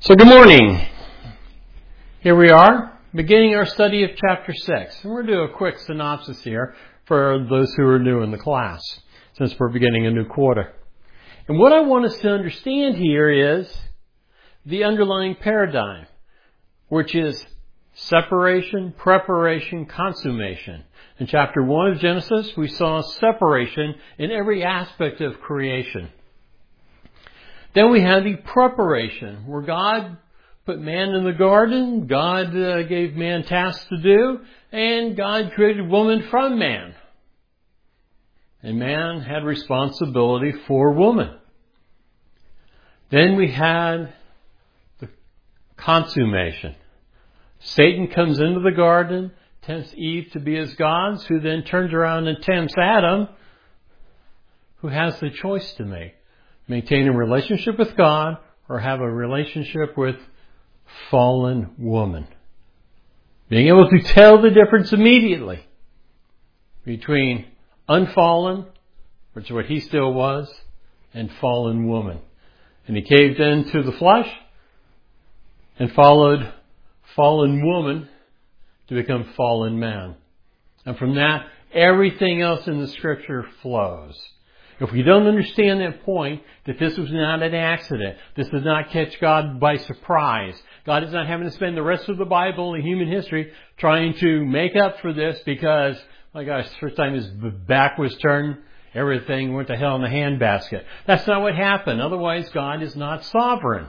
So good morning. Here we are, beginning our study of chapter 6. And we're going to do a quick synopsis here for those who are new in the class, since we're beginning a new quarter. And what I want us to understand here is the underlying paradigm, which is separation, preparation, consummation. In chapter 1 of Genesis, we saw separation in every aspect of creation. Then we have the preparation, where God put man in the garden, God gave man tasks to do, and God created woman from man. And man had responsibility for woman. Then we had the consummation. Satan comes into the garden, tempts Eve to be as gods, who then turns around and tempts Adam, who has the choice to make. Maintain a relationship with God or have a relationship with fallen woman. Being able to tell the difference immediately between unfallen, which is what he still was, and fallen woman. And he caved into the flesh and followed fallen woman to become fallen man. And from that, everything else in the scripture flows. If we don't understand that point, that this was not an accident, this did not catch God by surprise. God is not having to spend the rest of the Bible and human history trying to make up for this because, my gosh, the first time his back was turned, everything went to hell in a handbasket. That's not what happened. Otherwise, God is not sovereign.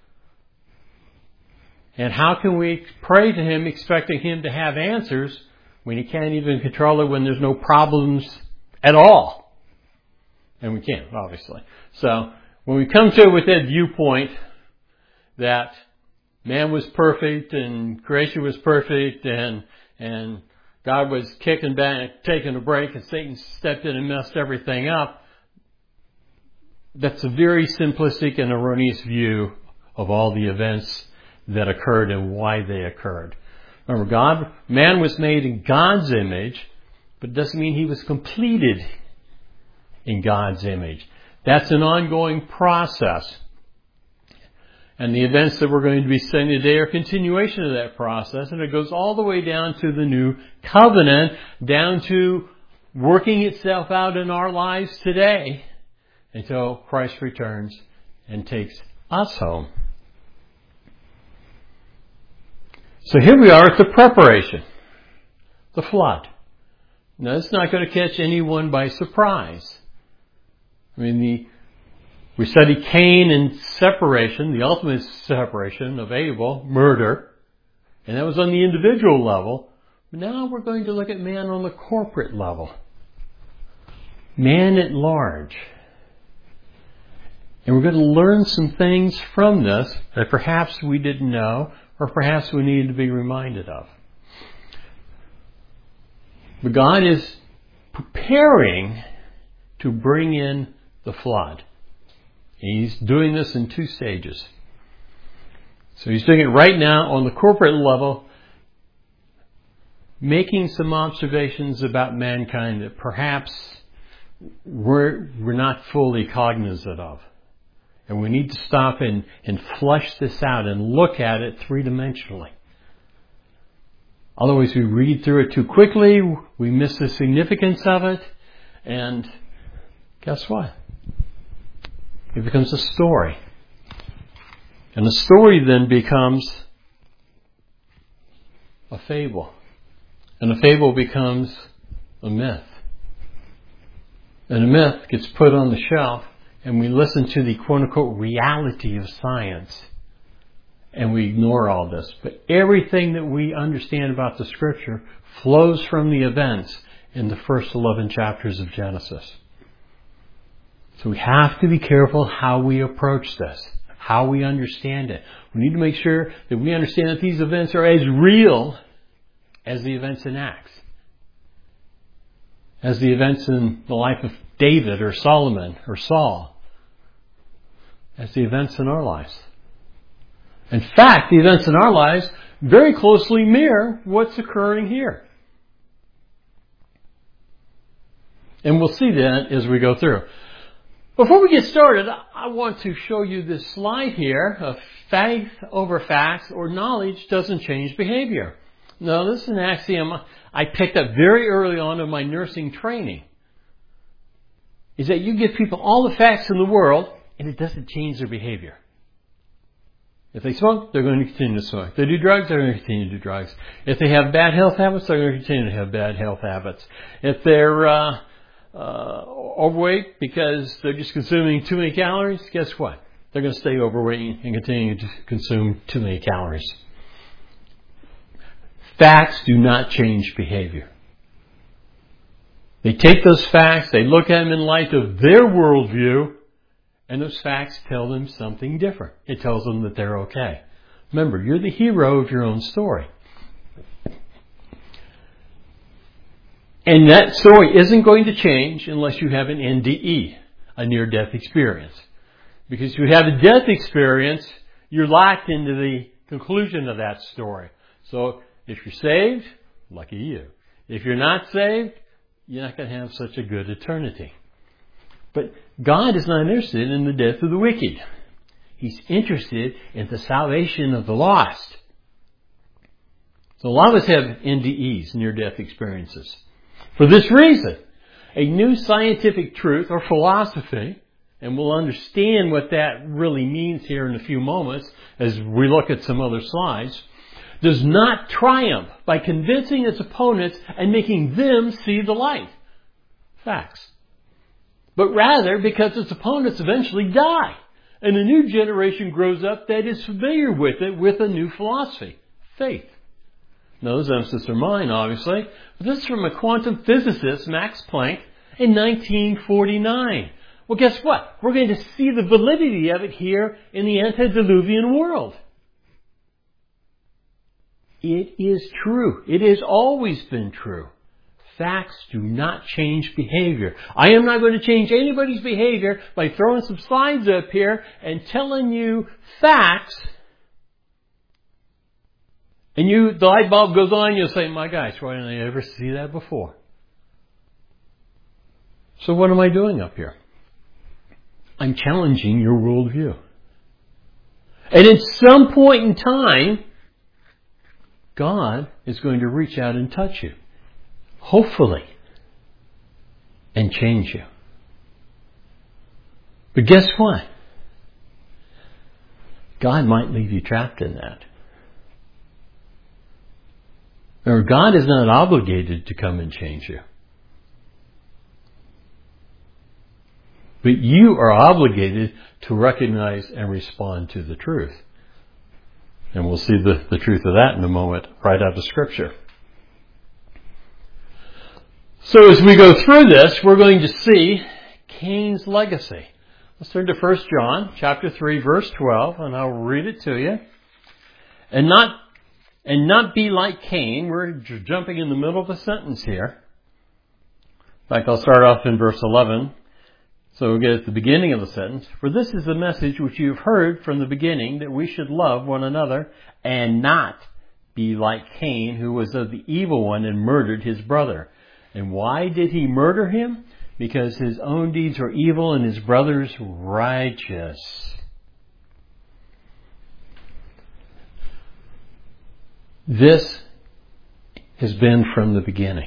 And how can we pray to Him expecting Him to have answers when He can't even control it when there's no problems at all? And we can't, obviously. So, when we come to it with that viewpoint that man was perfect and creation was perfect and God was kicking back, taking a break, and Satan stepped in and messed everything up, that's a very simplistic and erroneous view of all the events that occurred and why they occurred. Remember, man was made in God's image, but it doesn't mean he was completed in God's image. That's an ongoing process. And the events that we're going to be studying today are a continuation of that process. And it goes all the way down to the new covenant, down to working itself out in our lives today until Christ returns and takes us home. So here we are at the preparation, the flood. Now, it's not going to catch anyone by surprise. We study Cain and separation, the ultimate separation of Abel, murder, and that was on the individual level. But now we're going to look at man on the corporate level. Man at large. And we're going to learn some things from this that perhaps we didn't know or perhaps we needed to be reminded of. But God is preparing to bring in the flood. He's doing this in 2 stages. So He's doing it right now on the corporate level, making some observations about mankind that perhaps we're not fully cognizant of. And we need to stop and flesh this out and look at it 3-dimensionally. Otherwise, we read through it too quickly, we miss the significance of it, and guess what? It becomes a story. And the story then becomes a fable. And a fable becomes a myth. And a myth gets put on the shelf and we listen to the quote-unquote reality of science. And we ignore all this. But everything that we understand about the Scripture flows from the events in the first 11 chapters of Genesis. So we have to be careful how we approach this, how we understand it. We need to make sure that we understand that these events are as real as the events in Acts, as the events in the life of David or Solomon or Saul, as the events in our lives. In fact, the events in our lives very closely mirror what's occurring here. And we'll see that as we go through. Before we get started, I want to show you this slide here of faith over facts or knowledge doesn't change behavior. Now, this is an axiom I picked up very early on in my nursing training. Is that you give people all the facts in the world and it doesn't change their behavior. If they smoke, they're going to continue to smoke. If they do drugs, they're going to continue to do drugs. If they have bad health habits, they're going to continue to have bad health habits. If they're overweight because they're just consuming too many calories, guess what? They're going to stay overweight and continue to consume too many calories. Facts do not change behavior. They take those facts, they look at them in light of their worldview, and those facts tell them something different. It tells them that they're okay. Remember, you're the hero of your own story. And that story isn't going to change unless you have an NDE, a near-death experience. Because if you have a death experience, you're locked into the conclusion of that story. So if you're saved, lucky you. If you're not saved, you're not going to have such a good eternity. But God is not interested in the death of the wicked. He's interested in the salvation of the lost. So a lot of us have NDEs, near-death experiences. For this reason, a new scientific truth or philosophy, and we'll understand what that really means here in a few moments as we look at some other slides, does not triumph by convincing its opponents and making them see the light. Facts. But rather because its opponents eventually die, and a new generation grows up that is familiar with it with a new philosophy, faith. Now, those emphasis are mine, obviously, but this is from a quantum physicist, Max Planck, in 1949. Well, guess what? We're going to see the validity of it here in the antediluvian world. It is true. It has always been true. Facts do not change behavior. I am not going to change anybody's behavior by throwing some slides up here and telling you facts. And the light bulb goes on, you'll say, my gosh, why didn't I ever see that before? So what am I doing up here? I'm challenging your worldview. And at some point in time, God is going to reach out and touch you. Hopefully. And change you. But guess what? God might leave you trapped in that. Or God is not obligated to come and change you. But you are obligated to recognize and respond to the truth. And we'll see the truth of that in a moment, right out of Scripture. So as we go through this, we're going to see Cain's legacy. Let's turn to 1 John chapter 3, verse 12, and I'll read it to you. And not be like Cain. We're jumping in the middle of a sentence here. In fact, I'll start off in verse 11. So we'll get at the beginning of the sentence. For this is the message which you have heard from the beginning, that we should love one another and not be like Cain, who was of the evil one and murdered his brother. And why did he murder him? Because his own deeds were evil and his brother's righteous. This has been from the beginning.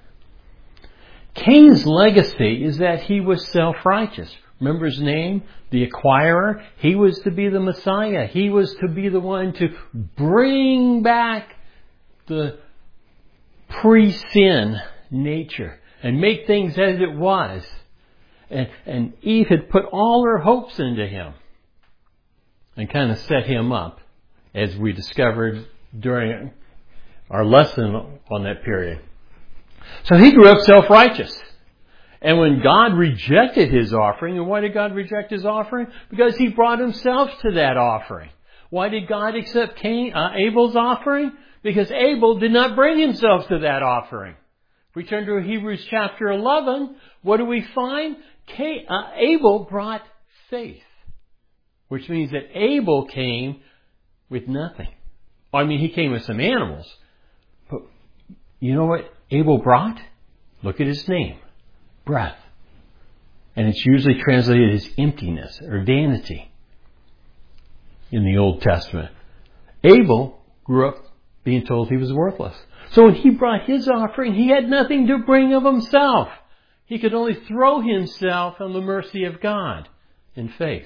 Cain's legacy is that he was self-righteous. Remember his name? The acquirer. He was to be the Messiah. He was to be the one to bring back the pre-sin nature and make things as it was. And Eve had put all her hopes into him and kind of set him up, as we discovered during our lesson on that period. So he grew up self-righteous. And when God rejected his offering, and why did God reject his offering? Because he brought himself to that offering. Why did God accept Abel's offering? Because Abel did not bring himself to that offering. If we turn to Hebrews chapter 11, what do we find? Abel brought faith. Which means that Abel came with nothing. I mean, he came with some animals. But you know what Abel brought? Look at his name. Breath. And it's usually translated as emptiness or vanity in the Old Testament. Abel grew up being told he was worthless. So when he brought his offering, he had nothing to bring of himself. He could only throw himself on the mercy of God in faith.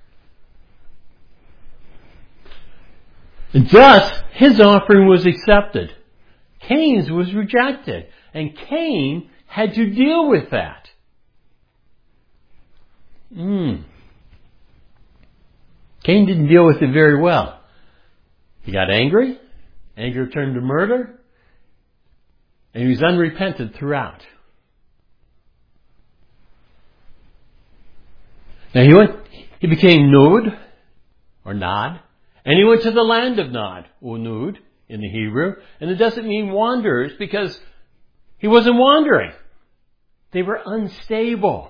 And thus, his offering was accepted. Cain's was rejected. And Cain had to deal with that. Cain didn't deal with it very well. He got angry. Anger turned to murder. And he was unrepentant throughout. Now he became Nod, or Nod, and he went to the land of Nod, or Nud in the Hebrew. And it doesn't mean wanderers because he wasn't wandering. They were unstable.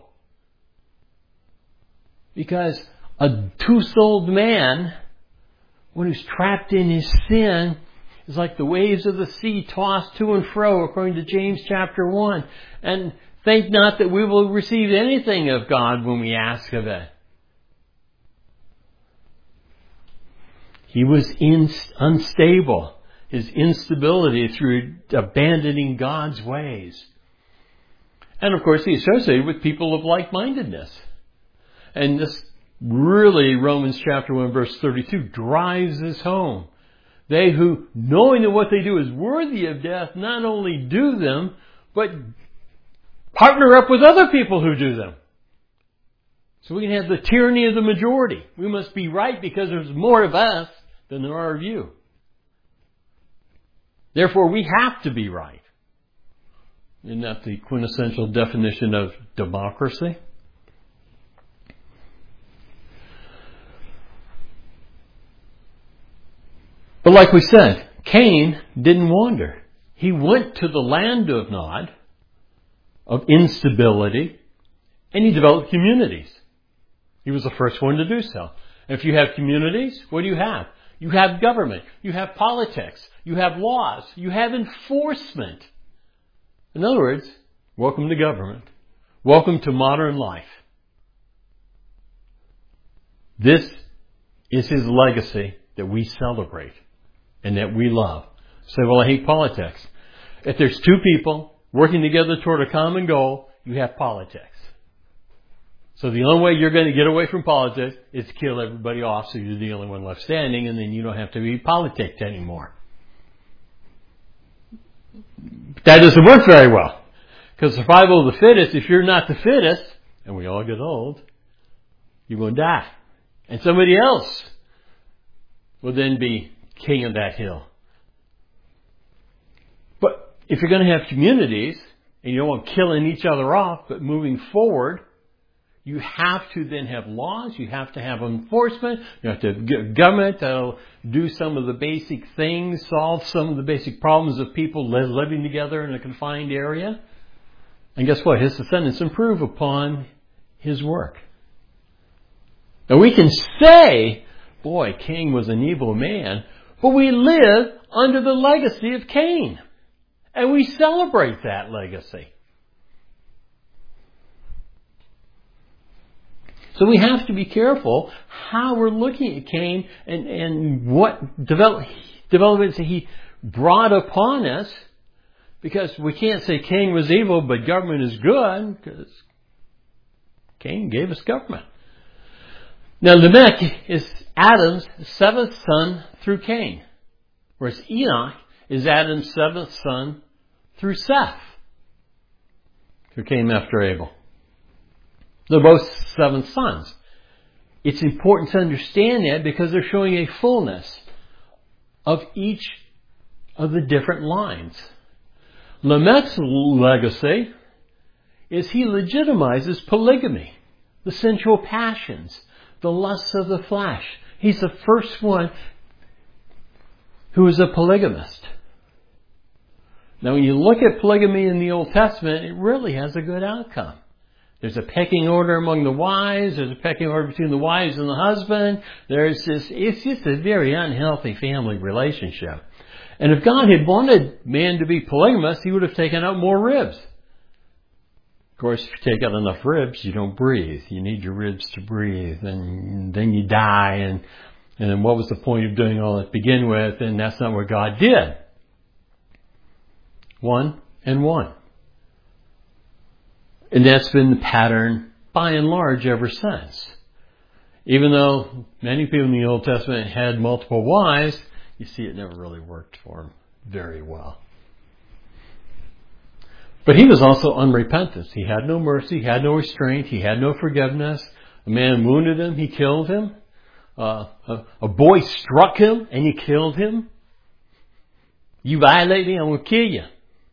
Because a two-souled man, when he's trapped in his sin, is like the waves of the sea tossed to and fro, according to James chapter 1. And think not that we will receive anything of God when we ask of it. He was unstable. His instability through abandoning God's ways. And of course, he associated with people of like-mindedness. And this really, Romans chapter 1 verse 32 drives this home. They who, knowing that what they do is worthy of death, not only do them, but partner up with other people who do them. So we can have the tyranny of the majority. We must be right because there's more of us than there are of you. Therefore, we have to be right. Isn't that the quintessential definition of democracy? But like we said, Cain didn't wander. He went to the land of Nod, of instability, and he developed communities. He was the first one to do so. And if you have communities, what do you have? You have government. You have politics. You have laws. You have enforcement. In other words, welcome to government. Welcome to modern life. This is his legacy that we celebrate and that we love. Say, well, I hate politics. If there's two people working together toward a common goal, you have politics. So the only way you're going to get away from politics is to kill everybody off so you're the only one left standing, and then you don't have to be politicked anymore. That doesn't work very well. Because survival of the fittest, if you're not the fittest, and we all get old, you're going to die. And somebody else will then be king of that hill. But if you're going to have communities, and you don't want killing each other off, but moving forward, you have to then have laws, you have to have enforcement, you have to have government that'll do some of the basic things, solve some of the basic problems of people living together in a confined area. And guess what? His descendants improve upon his work. Now we can say, boy, Cain was an evil man, but we live under the legacy of Cain. And we celebrate that legacy. So we have to be careful how we're looking at Cain and what developments he brought upon us. Because we can't say Cain was evil, but government is good, because Cain gave us government. Now Lamech is Adam's seventh son through Cain, whereas Enoch is Adam's seventh son through Seth, who came after Abel. They're both seventh sons. It's important to understand that because they're showing a fullness of each of the different lines. Lamech's legacy is he legitimizes polygamy, the sensual passions, the lusts of the flesh. He's the first one who is a polygamist. Now, when you look at polygamy in the Old Testament, it really has a good outcome. There's a pecking order among the wives. There's a pecking order between the wives and the husband. It's just a very unhealthy family relationship. And if God had wanted man to be polygamous, he would have taken out more ribs. Of course, if you take out enough ribs, you don't breathe. You need your ribs to breathe, and then you die. And then what was the point of doing all that to begin with? And that's not what God did. 1 and 1. And that's been the pattern, by and large, ever since. Even though many people in the Old Testament had multiple wives, you see it never really worked for them very well. But he was also unrepentant. He had no mercy. He had no restraint. He had no forgiveness. A man wounded him. He killed him. A boy struck him and he killed him. You violate me, I'm going to kill you.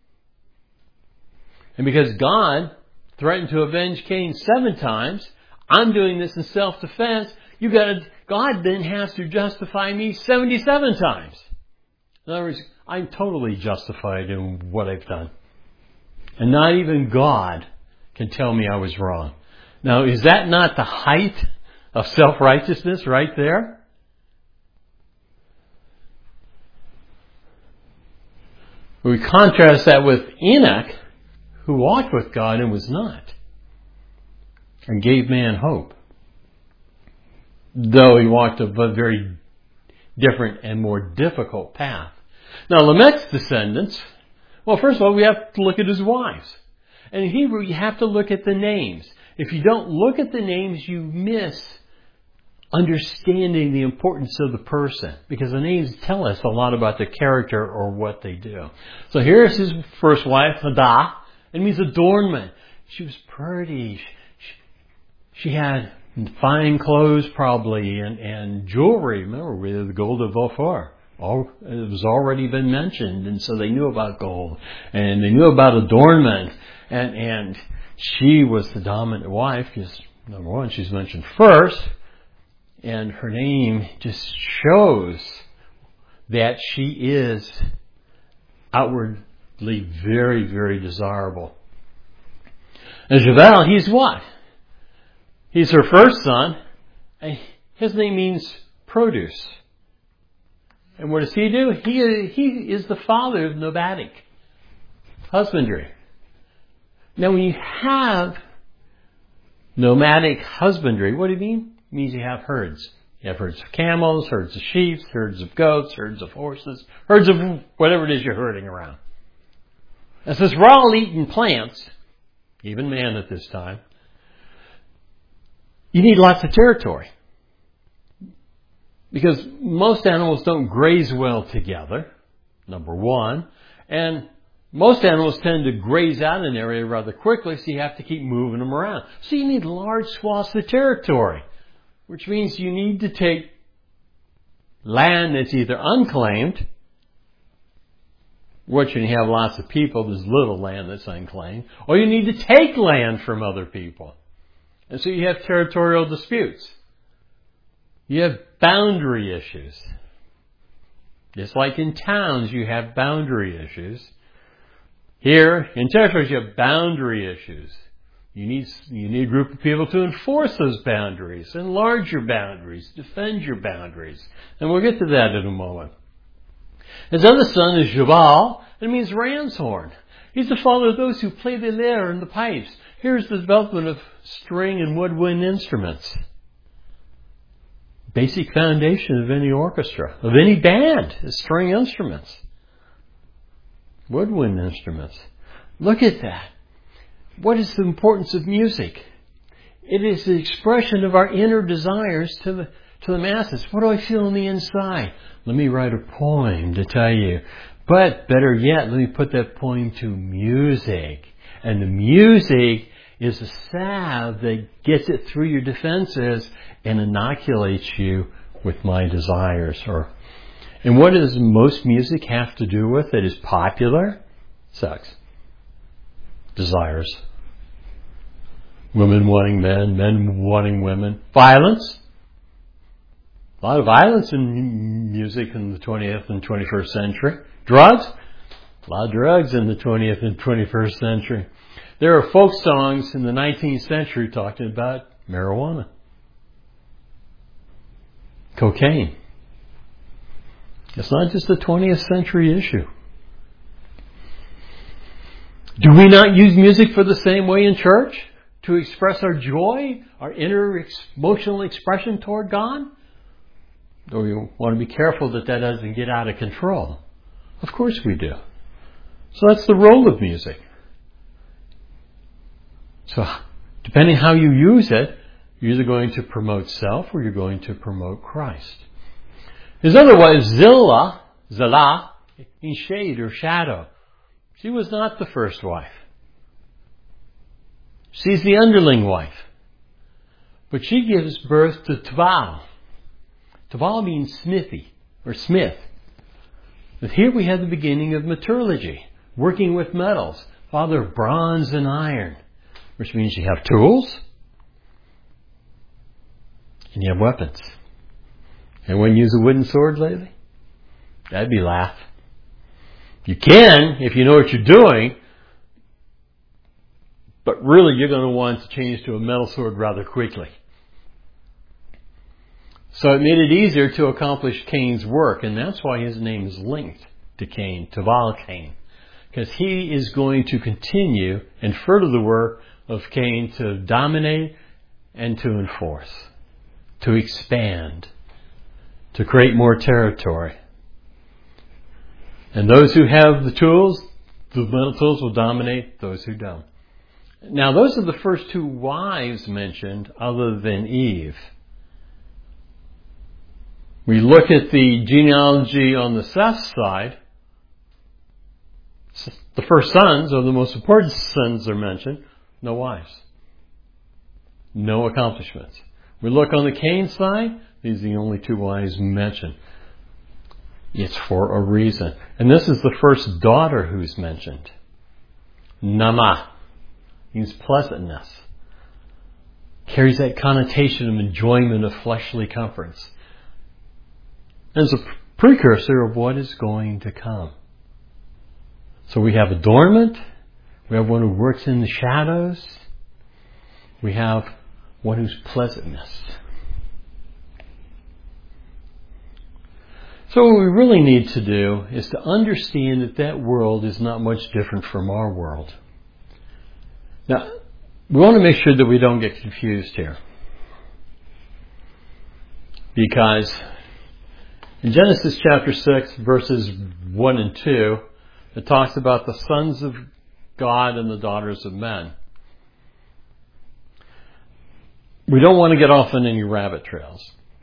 And because God threatened to avenge Cain 7 times, I'm doing this in self-defense. God then has to justify me 77 times. In other words, I'm totally justified in what I've done. And not even God can tell me I was wrong. Now, is that not the height of self-righteousness right there? We contrast that with Enoch, who walked with God and was not, and gave man hope. Though he walked a very different and more difficult path. Now, Lamech's descendants, well, first of all, we have to look at his wives. And in Hebrew, you have to look at the names. If you don't look at the names, you miss understanding the importance of the person. Because the names tell us a lot about their character or what they do. So here's his first wife, Adah. It means adornment. She was pretty. She had fine clothes probably and jewelry. Remember, with the gold of Ophir. It was already been mentioned, and so they knew about gold, and they knew about adornment, and she was the dominant wife, because number one, she's mentioned first, and her name just shows that she is outwardly very, very desirable. And Javel, he's what? He's her first son, and his name means produce. And what does he do? He is the father of nomadic husbandry. Now, when you have nomadic husbandry, what do you mean? It means you have herds. You have herds of camels, herds of sheep, herds of goats, herds of horses, herds of whatever it is you're herding around. And since we're all eating plants, even man at this time, you need lots of territory. Because most animals don't graze well together, number one. And most animals tend to graze out an area rather quickly, so you have to keep moving them around. So you need large swaths of territory, which means you need to take land that's either unclaimed, which when you have lots of people, there's little land that's unclaimed, or you need to take land from other people. And so you have territorial disputes. You have boundary issues. Just like in towns, you have boundary issues. Here, in territories, you have boundary issues. You need a group of people to enforce those boundaries, enlarge your boundaries, defend your boundaries. And we'll get to that in a moment. His other son is Jubal, and it means ram's horn. He's the father of those who play the lyre and the pipes. Here's the development of string and woodwind instruments. Basic foundation of any orchestra, of any band, is string instruments. Woodwind instruments. Look at that. What is the importance of music? It is the expression of our inner desires to the masses. What do I feel on the inside? Let me write a poem to tell you. But better yet, let me put that poem to music. And the music is a salve that gets it through your defenses and inoculates you with my desires. And what does most music have to do with that is popular? Sex. Desires. Women wanting men, men wanting women. Violence. A lot of violence in music in the 20th and 21st century. Drugs. A lot of drugs in the 20th and 21st century. There are folk songs in the 19th century talking about marijuana. Cocaine. It's not just a 20th century issue. Do we not use music for the same way in church? To express our joy, our inner emotional expression toward God? Or we want to be careful that doesn't get out of control? Of course we do. So that's the role of music. So depending how you use it, you're either going to promote self or you're going to promote Christ. His other wife, Zillah, in shade or shadow. She was not the first wife. She's the underling wife. But she gives birth to Tubal. Tubal means smithy or smith. But here we have the beginning of metallurgy, working with metals, father of bronze and iron, which means you have tools and you have weapons. Anyone use a wooden sword lately? That'd be laugh. You can if you know what you're doing, but really you're going to want to change to a metal sword rather quickly. So it made it easier to accomplish Cain's work, and that's why his name is linked to Cain, Tubal Cain, because he is going to continue and further the work of Cain to dominate and to enforce, to expand, to create more territory. And those who have the tools, the metal tools, will dominate those who don't. Now, those are the first two wives mentioned other than Eve. We look at the genealogy on the Seth side. The first sons, or the most important sons, are mentioned. No wives. No accomplishments. We look on the Cain side. These are the only two wives mentioned. It's for a reason. And this is the first daughter who's mentioned. Nama means pleasantness. Carries that connotation of enjoyment of fleshly comforts. And it's a precursor of what is going to come. So we have adornment. We have one who works in the shadows. We have one who's pleasantness. So what we really need to do is to understand that world is not much different from our world. Now, we want to make sure that we don't get confused here. Because in Genesis chapter 6, verses 1 and 2, it talks about the sons of God and the daughters of men. We don't want to get off on any rabbit trails.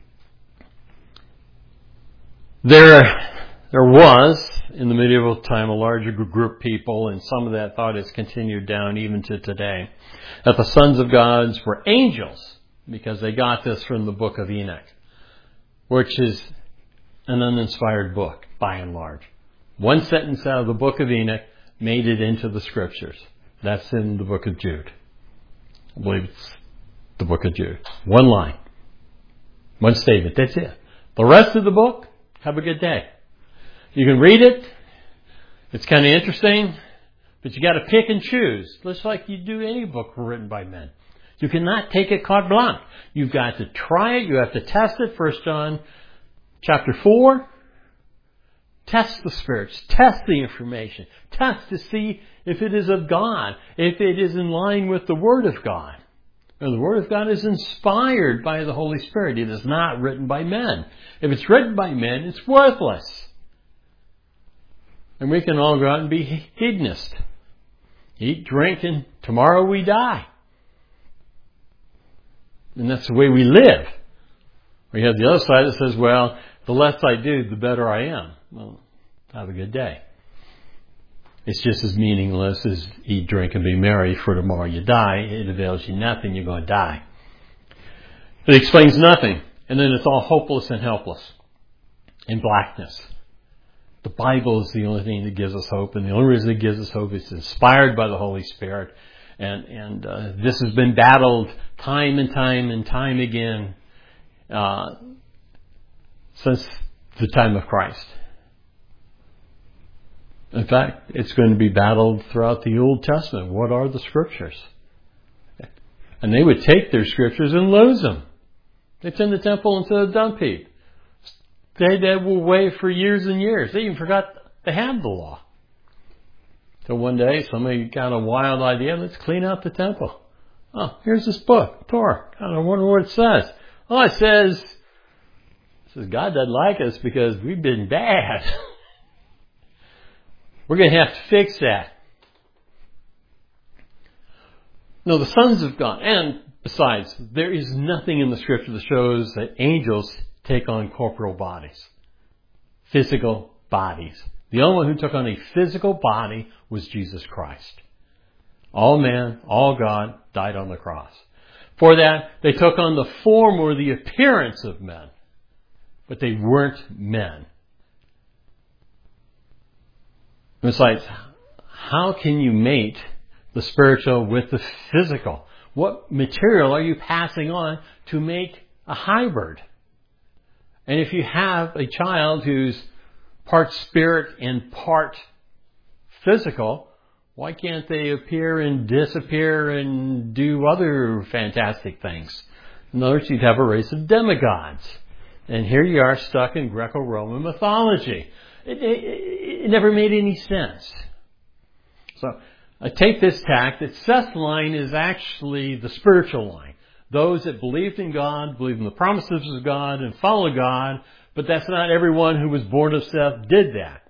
There was, in the medieval time, a larger group of people, and some of that thought has continued down even to today, that the sons of God were angels, because they got this from the book of Enoch, which is an uninspired book, by and large. One sentence out of the book of Enoch made it into the scriptures. That's in the book of Jude. I believe it's the book of Jude. One line. One statement. That's it. The rest of the book, have a good day. You can read it. It's kind of interesting, but you got to pick and choose, just like you do any book written by men. You cannot take it carte blanche. You've got to try it. You have to test it. 1 John chapter 4. Test the spirits. Test the information. Test to see if it is of God, if it is in line with the Word of God. And the Word of God is inspired by the Holy Spirit. It is not written by men. If it's written by men, it's worthless. And we can all go out and be hedonists. Eat, drink, and tomorrow we die. And that's the way we live. We have the other side that says, well, the less I do, the better I am. Well, have a good day. It's just as meaningless as eat, drink, and be merry, for tomorrow you die. It avails you nothing. You're going to die. It explains nothing. And then it's all hopeless and helpless. In blackness. The Bible is the only thing that gives us hope. And the only reason it gives us hope is it's inspired by the Holy Spirit. And this has been battled time and time again since the time of Christ. In fact, it's going to be battled throughout the Old Testament. What are the scriptures? And they would take their scriptures and lose them. They'd send the temple into the dump heap. They had that away for years and years. They even forgot they had the law. So one day somebody got a wild idea, let's clean out the temple. Oh, here's this book, Torah. I wonder what it says. Oh, it says God doesn't like us because we've been bad. We're going to have to fix that. No, the sons of God, and besides, there is nothing in the scripture that shows that angels take on corporal bodies. Physical bodies. The only one who took on a physical body was Jesus Christ. All man, all God, died on the cross. For that, they took on the form or the appearance of men. But they weren't men. Besides, how can you mate the spiritual with the physical? What material are you passing on to make a hybrid? And if you have a child who's part spirit and part physical, why can't they appear and disappear and do other fantastic things? In other words, you'd have a race of demigods. And here you are stuck in Greco-Roman mythology. It never made any sense. So I take this tack that Seth's line is actually the spiritual line. Those that believed in God, believed in the promises of God, and followed God, but that's not everyone who was born of Seth did that.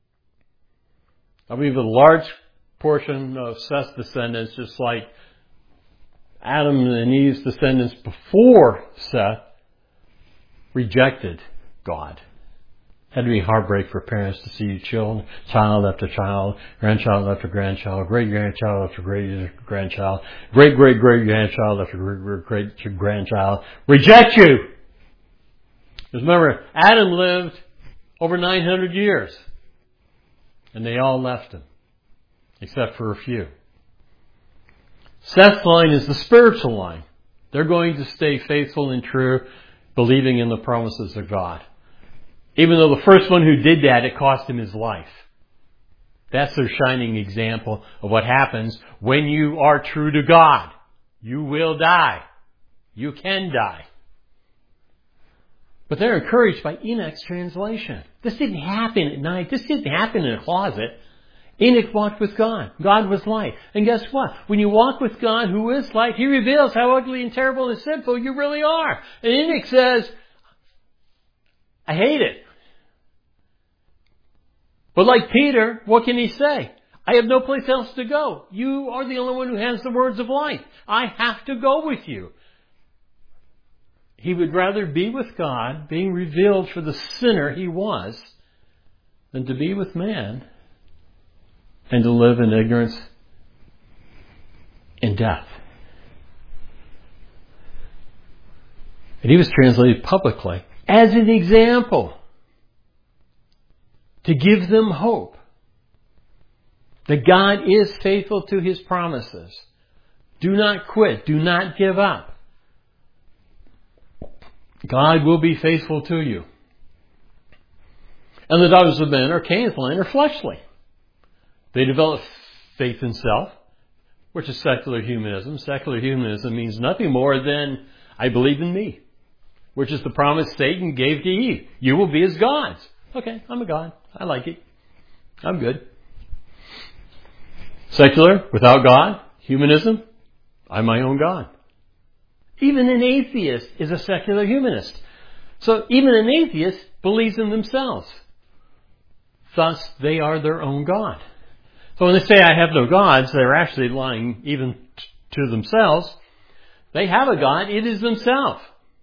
I believe a large portion of Seth's descendants, just like Adam and Eve's descendants before Seth, rejected God. Had to be heartbreak for parents to see child after child, grandchild after grandchild, great-grandchild after great-grandchild, great-great-great-grandchild after great-great-grandchild reject you. Because remember, Adam lived over 900 years. And they all left him. Except for a few. Seth's line is the spiritual line. They're going to stay faithful and true, believing in the promises of God. Even though the first one who did that, it cost him his life. That's their shining example of what happens when you are true to God. You will die. You can die. But they're encouraged by Enoch's translation. This didn't happen at night. This didn't happen in a closet. Enoch walked with God. God was light. And guess what? When you walk with God, who is light, He reveals how ugly and terrible and sinful you really are. And Enoch says, I hate it. But like Peter, what can he say? I have no place else to go. You are the only one who has the words of life. I have to go with you. He would rather be with God, being revealed for the sinner he was, than to be with man and to live in ignorance and death. And he was translated publicly as an example to give them hope that God is faithful to His promises. Do not quit. Do not give up. God will be faithful to you. And the daughters of men, or Cain's line, are fleshly. They develop faith in self, which is secular humanism. Secular humanism means nothing more than, I believe in me, which is the promise Satan gave to Eve. You will be as gods. Okay, I'm a god. I like it. I'm good. Secular, without God, humanism, I'm my own God. Even an atheist is a secular humanist. So even an atheist believes in themselves. Thus, they are their own God. So when they say, I have no gods, they're actually lying even to themselves. They have a God. It is themselves.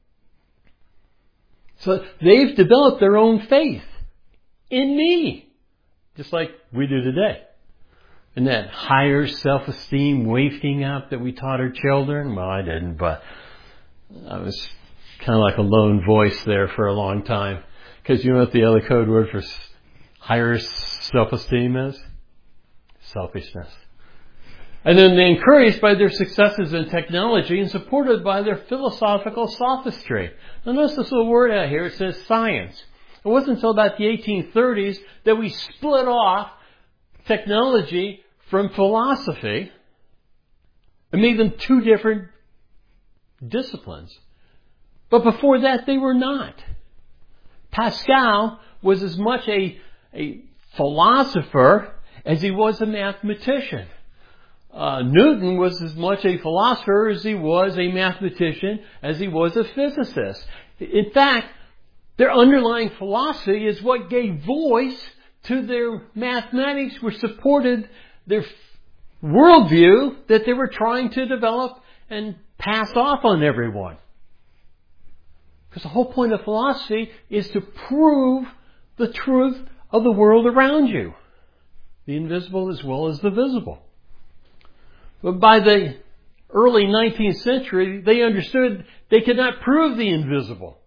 So they've developed their own faith in me, just like we do today. And that higher self-esteem wafting up that we taught our children. Well, I didn't, but I was kind of like a lone voice there for a long time. Because you know what the other code word for higher self-esteem is? Selfishness. And then they're encouraged by their successes in technology and supported by their philosophical sophistry. Now notice this little word out here. It says science. It wasn't until about the 1830s that we split off technology from philosophy and made them two different disciplines. But before that, they were not. Pascal was as much a philosopher as he was a mathematician. Newton was as much a philosopher as he was a mathematician, as he was a physicist. In fact, their underlying philosophy is what gave voice to their mathematics, which supported their worldview that they were trying to develop and pass off on everyone. Because the whole point of philosophy is to prove the truth of the world around you, the invisible as well as the visible. But by the early 19th century, they understood they could not prove the invisible.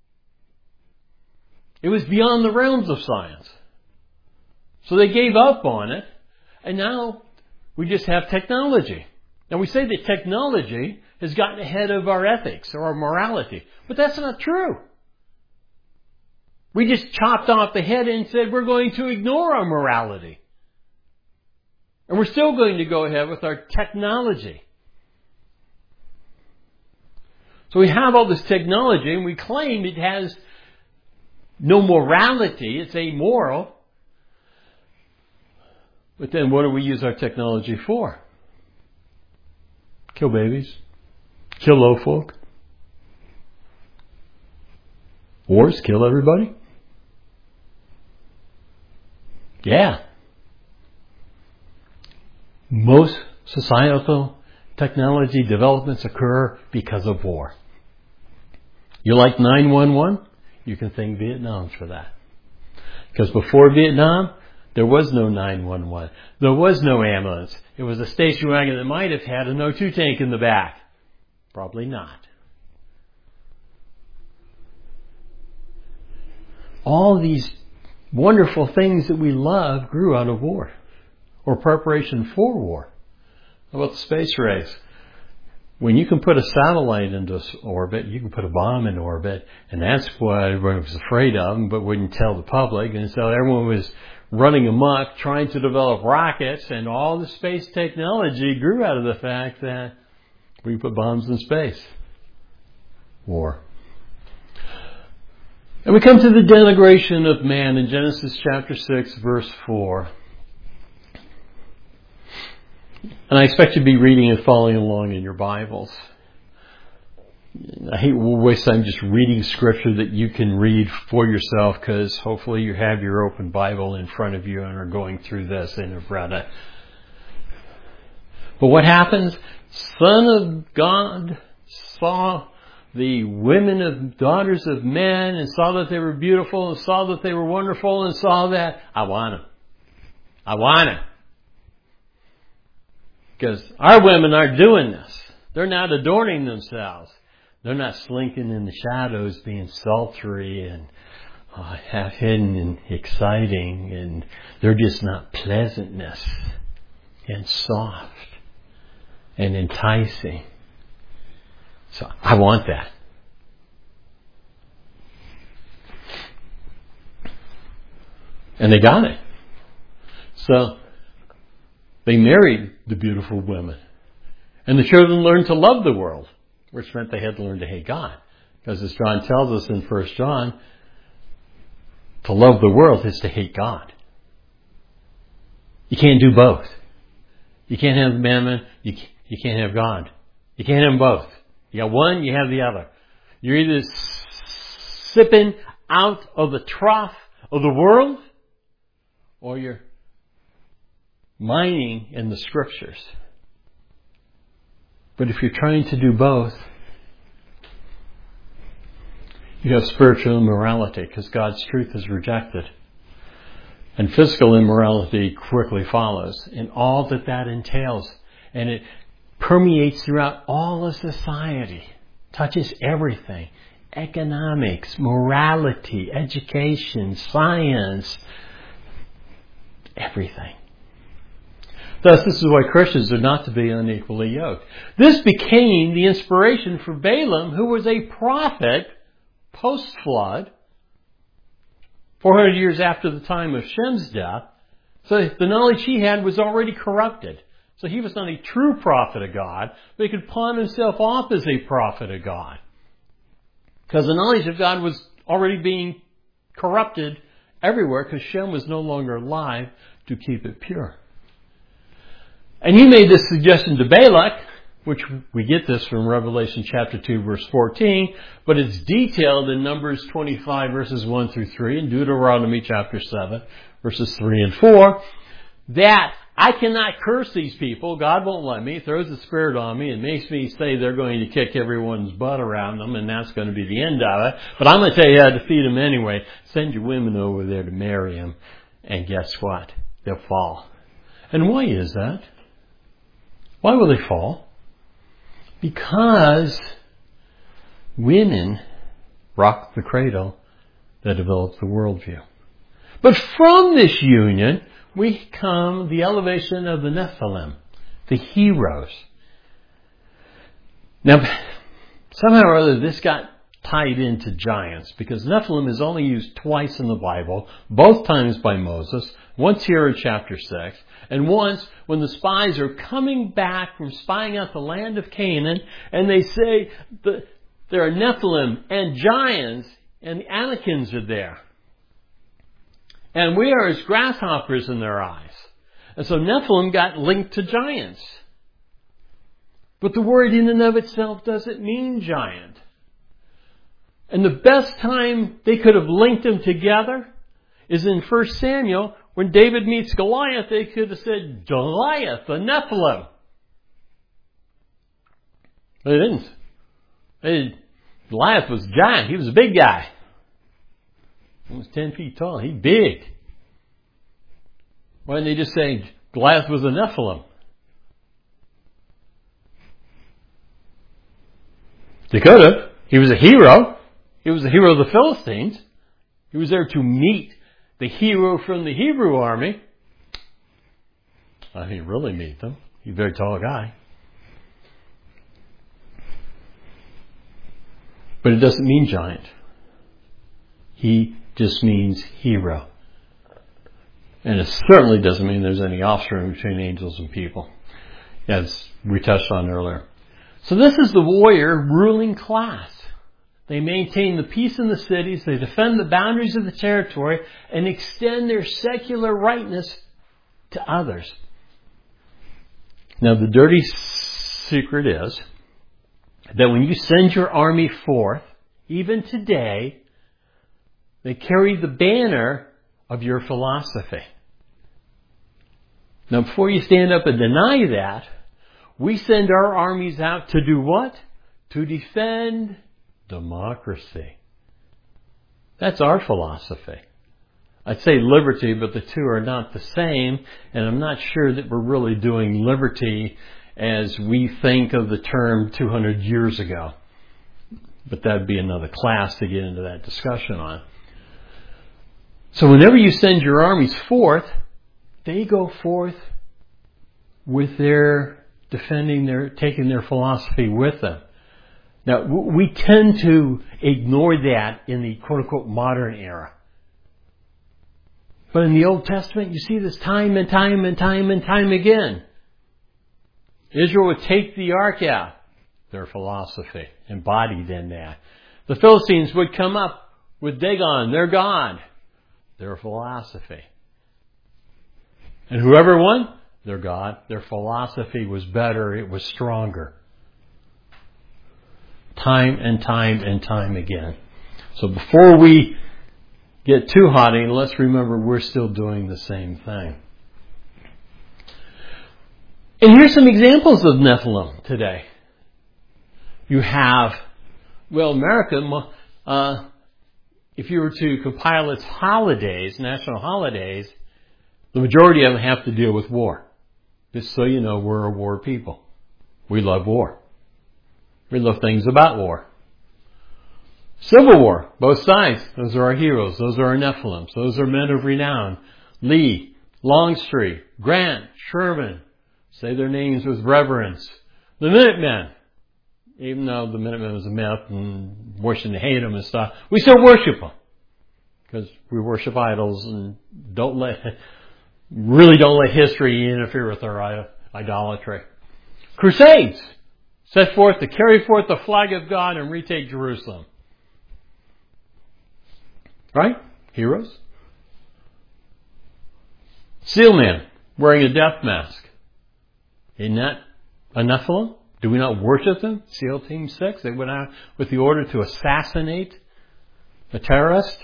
It was beyond the realms of science. So they gave up on it, and now we just have technology. Now we say that technology has gotten ahead of our ethics or our morality, but that's not true. We just chopped off the head and said we're going to ignore our morality. And we're still going to go ahead with our technology. So we have all this technology and we claim it has no morality, it's amoral. But then what do we use our technology for? Kill babies. Kill low folk. Wars kill everybody. Yeah. Most societal technology developments occur because of war. You like 911? You can thank Vietnam for that. Because before Vietnam, there was no 911. There was no ambulance. It was a station wagon that might have had an O2 tank in the back. Probably not. All these wonderful things that we love grew out of war or preparation for war. How about the space race? When you can put a satellite into orbit, you can put a bomb in orbit, and that's what everyone was afraid of, but wouldn't tell the public. And so everyone was running amok, trying to develop rockets, and all the space technology grew out of the fact that we put bombs in space. War. And we come to the denigration of man in Genesis chapter 6, verse 4. And I expect you to be reading and following along in your Bibles. I hate to waste time just reading scripture that you can read for yourself, because hopefully you have your open Bible in front of you and are going through this and have read it. But what happens? Son of God saw the women of daughters of men and saw that they were beautiful and saw that they were wonderful and saw that, I want them. I want them. Because our women aren't doing this. They're not adorning themselves. They're not slinking in the shadows being sultry and half hidden and exciting. And they're just not pleasantness and soft and enticing. So I want that. And they got it. So they married the beautiful women. And the children learned to love the world, which meant they had to learn to hate God. Because as John tells us in 1 John, to love the world is to hate God. You can't do both. You can't have mammon, you can't have God. You can't have them both. You got one, you have the other. You're either sipping out of the trough of the world, or you're mining in the scriptures. But if you're trying to do both, you have spiritual immorality, because God's truth is rejected. And physical immorality quickly follows, and all that entails. And it permeates throughout all of society, touches everything. Economics, morality, education, science, everything. Thus, this is why Christians are not to be unequally yoked. This became the inspiration for Balaam, who was a prophet post-flood, 400 years after the time of Shem's death. So the knowledge he had was already corrupted. So he was not a true prophet of God, but he could pawn himself off as a prophet of God. Because the knowledge of God was already being corrupted everywhere, because Shem was no longer alive to keep it pure. And he made this suggestion to Balak, which we get this from Revelation chapter 2 verse 14, but it's detailed in Numbers 25 verses 1 through 3 and Deuteronomy chapter 7 verses 3 and 4, that I cannot curse these people. God won't let me. He throws the Spirit on me and makes me say they're going to kick everyone's butt around them, and that's going to be the end of it. But I'm going to tell you how to defeat them anyway. Send your women over there to marry them, and guess what? They'll fall. And why is that? Why will they fall? Because women rock the cradle that develops the worldview. But from this union, we come the elevation of the Nephilim, the heroes. Now, somehow or other, this got tied into giants, because Nephilim is only used twice in the Bible, both times by Moses, once here in chapter 6, and once when the spies are coming back from spying out the land of Canaan, and they say that there are Nephilim and giants, and the Anakims are there. And we are as grasshoppers in their eyes. And so Nephilim got linked to giants. But the word in and of itself doesn't mean giant. And the best time they could have linked them together is in 1 Samuel, when David meets Goliath. They could have said, Goliath, the Nephilim. But they didn't. Goliath was a giant. He was a big guy. He was 10 feet tall. He's big. Why didn't they just say Goliath was a Nephilim? They could have. He was a hero. He was the hero of the Philistines. He was there to meet the hero from the Hebrew army. I didn't really meet them. He's a very tall guy. But it doesn't mean giant. He just means hero. And it certainly doesn't mean there's any offspring between angels and people, as we touched on earlier. So this is the warrior ruling class. They maintain the peace in the cities, they defend the boundaries of the territory, and extend their secular rightness to others. Now the dirty secret is that when you send your army forth, even today, they carry the banner of your philosophy. Now, before you stand up and deny that, we send our armies out to do what? To defend democracy. That's our philosophy. I'd say liberty, but the two are not the same, and I'm not sure that we're really doing liberty as we think of the term 200 years ago. But that'd be another class to get into that discussion on. So whenever you send your armies forth, they go forth with their taking their philosophy with them. Now, we tend to ignore that in the quote-unquote modern era. But in the Old Testament, you see this time and time and time and time again. Israel would take the ark out, their philosophy embodied in that. The Philistines would come up with Dagon, their god, their philosophy. And whoever won, their god, their philosophy was better, it was stronger. Time and time and time again. So before we get too haughty, let's remember we're still doing the same thing. And here's some examples of Nephilim today. You have, America, if you were to compile its holidays, national holidays, the majority of them have to deal with war. Just so you know, we're a war people. We love war. We love things about war. Civil War, both sides. Those are our heroes. Those are our Nephilims. Those are men of renown. Lee, Longstreet, Grant, Sherman. Say their names with reverence. The Minutemen. Even though the Minutemen was a myth and Washington hated them and stuff, we still worship them. Because we worship idols and really don't let history interfere with our idolatry. Crusades. Set forth to carry forth the flag of God and retake Jerusalem. Right? Heroes. Seal man wearing a death mask. Isn't that a Nephilim? Do we not worship them? SEAL Team 6, they went out with the order to assassinate a terrorist.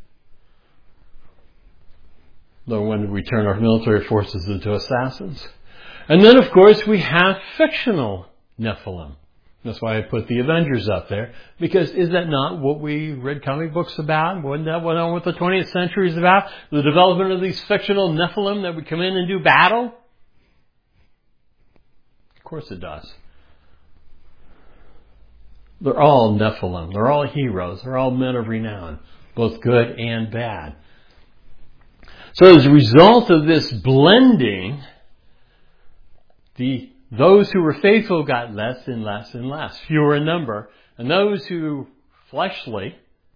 No wonder we turn our military forces into assassins. And then, of course, we have fictional Nephilim. That's why I put the Avengers up there. Because is that not what we read comic books about? Wasn't that what the 20th century is about? The development of these fictional Nephilim that would come in and do battle? Of course it does. They're all Nephilim. They're all heroes. They're all men of renown, both good and bad. So as a result of this blending, those who were faithful got less and less and less, fewer in number. And those who fleshly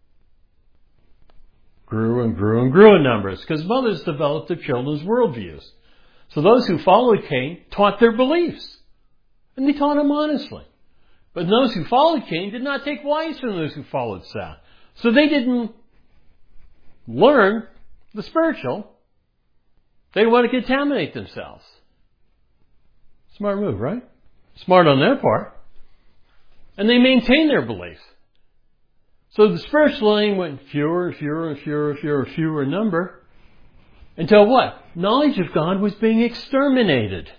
grew and grew and grew in numbers, because mothers developed their children's worldviews. So those who followed Cain taught their beliefs. And they taught them honestly. But those who followed Cain did not take wives from those who followed Seth. So they didn't learn the spiritual. They didn't want to contaminate themselves. Smart move, right? Smart on their part. And they maintained their beliefs. So the spiritual line went fewer and fewer and fewer and fewer and fewer in number. Until what? Knowledge of God was being exterminated.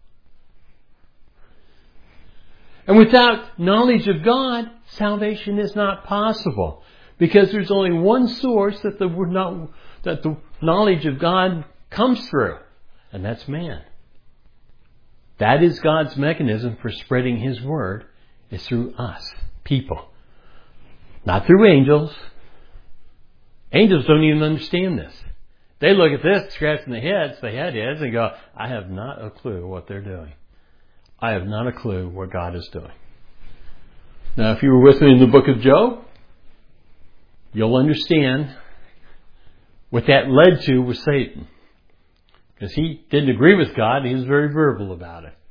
And without knowledge of God, salvation is not possible. Because there's only one source that the knowledge of God comes through. And that's man. That is God's mechanism for spreading His Word, is through us, people. Not through angels. Angels don't even understand this. They look at this, scratching their heads, and go, I have not a clue what they're doing. I have not a clue what God is doing. Now, if you were with me in the book of Job, you'll understand what that led to was Satan. Because he didn't agree with God, and he was very verbal about it.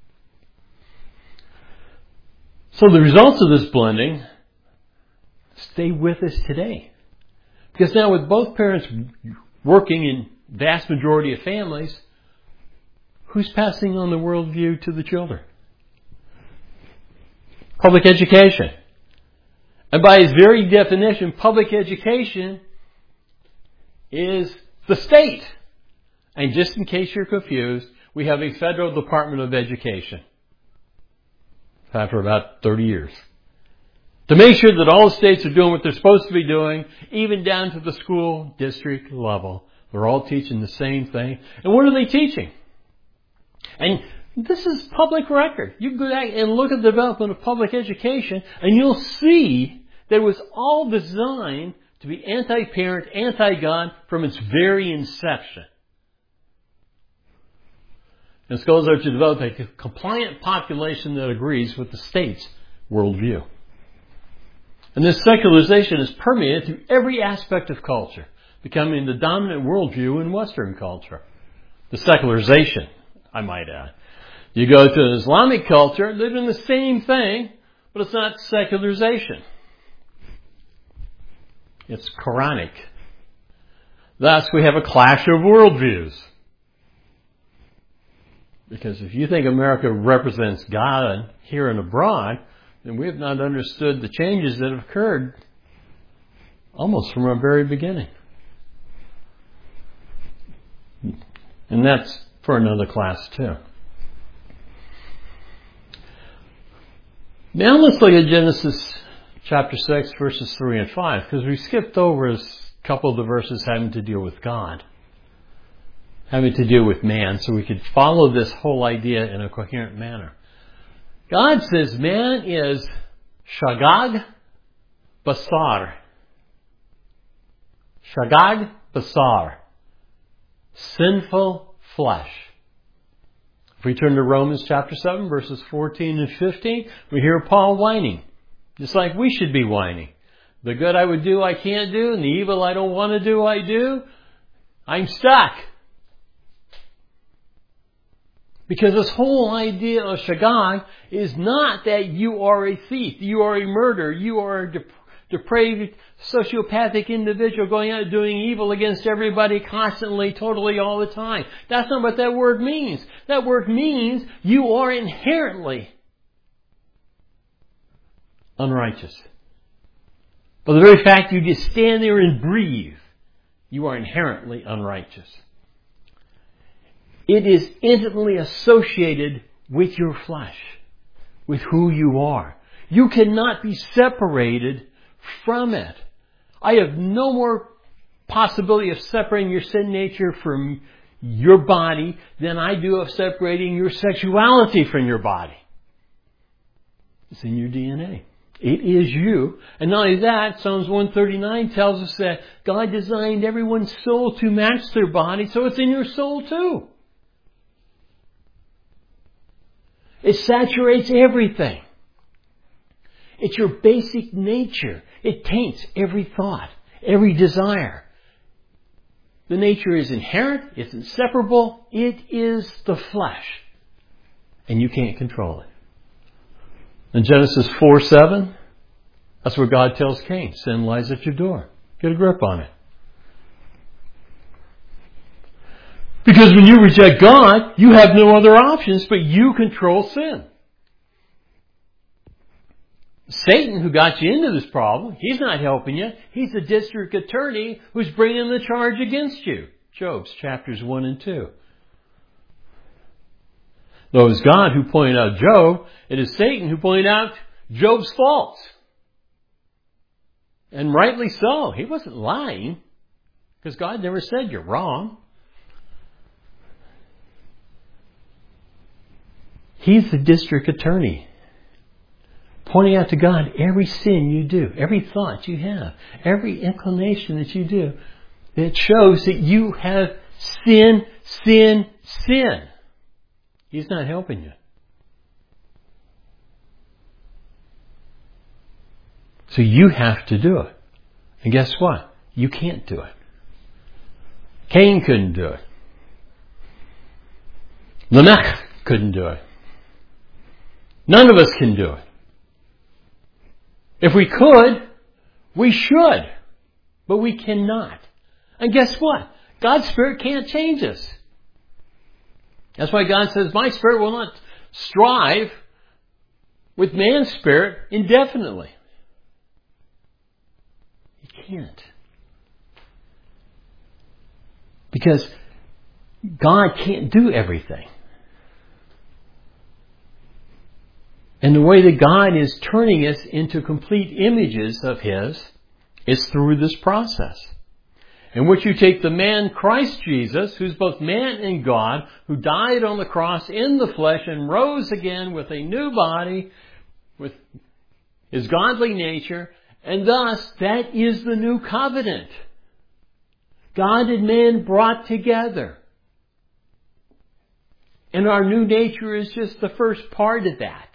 So the results of this blending stay with us today. Because now with both parents working in vast majority of families, who's passing on the worldview to the children? Public education. And by its very definition, public education is the state. And just in case you're confused, we have a federal Department of Education. It's had for about 30 years. To make sure that all the states are doing what they're supposed to be doing, even down to the school district level. They're all teaching the same thing. And what are they teaching? And this is public record. You can go back and look at the development of public education, and you'll see that it was all designed to be anti-parent, anti-God from its very inception. And schools are to develop a compliant population that agrees with the state's worldview. And this secularization is permeated through every aspect of culture, becoming the dominant worldview in Western culture. The secularization, I might add. You go to an Islamic culture, they're doing the same thing, but it's not secularization. It's Quranic. Thus, we have a clash of worldviews. Because if you think America represents God here and abroad, then we have not understood the changes that have occurred almost from our very beginning. And that's for another class too. Now let's look at Genesis chapter 6, verses 3 and 5, because we skipped over a couple of the verses having to deal with God, having to do with man, so we could follow this whole idea in a coherent manner. God says man is shagag basar. Shagag basar. Sinful flesh. If we turn to Romans chapter 7, verses 14 and 15, we hear Paul whining. Just like we should be whining. The good I would do, I can't do, and the evil I don't want to do, I do. I'm stuck. Because this whole idea of shagag is not that you are a thief, you are a murderer, you are depraved, sociopathic individual going out doing evil against everybody constantly, totally, all the time. That's not what that word means. That word means you are inherently unrighteous. By the very fact you just stand there and breathe, you are inherently unrighteous. It is intimately associated with your flesh, with who you are. You cannot be separated from it. I have no more possibility of separating your sin nature from your body than I do of separating your sexuality from your body. It's in your DNA. It is you. And not only that, Psalms 139 tells us that God designed everyone's soul to match their body, so it's in your soul too. It saturates everything. It's your basic nature. It taints every thought, every desire. The nature is inherent. It's inseparable. It is the flesh. And you can't control it. In Genesis 4:7, that's where God tells Cain, sin lies at your door. Get a grip on it. Because when you reject God, you have no other options, but you control sin. Satan, who got you into this problem, he's not helping you. He's the district attorney who's bringing the charge against you. Job chapters 1 and 2. Though it was God who pointed out Job, it is Satan who pointed out Job's faults. And rightly so. He wasn't lying, because God never said you're wrong. He's the district attorney, pointing out to God every sin you do, every thought you have, every inclination that you do, that shows that you have sin. He's not helping you. So you have to do it. And guess what? You can't do it. Cain couldn't do it. Lamech couldn't do it. None of us can do it. If we could, we should. But we cannot. And guess what? God's Spirit can't change us. That's why God says, my Spirit will not strive with man's spirit indefinitely. He can't. Because God can't do everything. And the way that God is turning us into complete images of His is through this process, in which you take the man Christ Jesus, who's both man and God, who died on the cross in the flesh and rose again with a new body, with His godly nature, and thus that is the new covenant. God and man brought together. And our new nature is just the first part of that.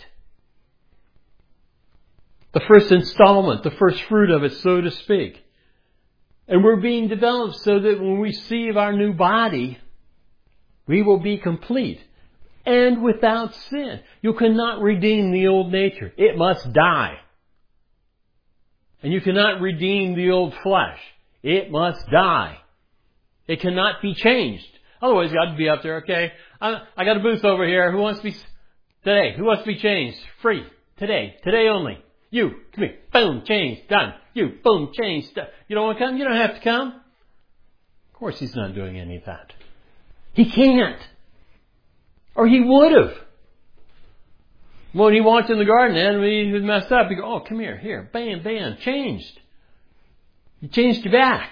The first installment, the first fruit of it, so to speak. And we're being developed so that when we receive our new body, we will be complete and without sin. You cannot redeem the old nature. It must die. And you cannot redeem the old flesh. It must die. It cannot be changed. Otherwise, God would be up there, okay, I got a booth over here. Who wants to be, today, who wants to be changed? Free. Today only. You, come here. Boom, changed, done. You, boom, changed, done. You don't want to come? You don't have to come. Of course He's not doing any of that. He can't. Or He would have. When He walked in the garden and He was messed up, He go, oh, come here, bam, bam, changed. You changed your back.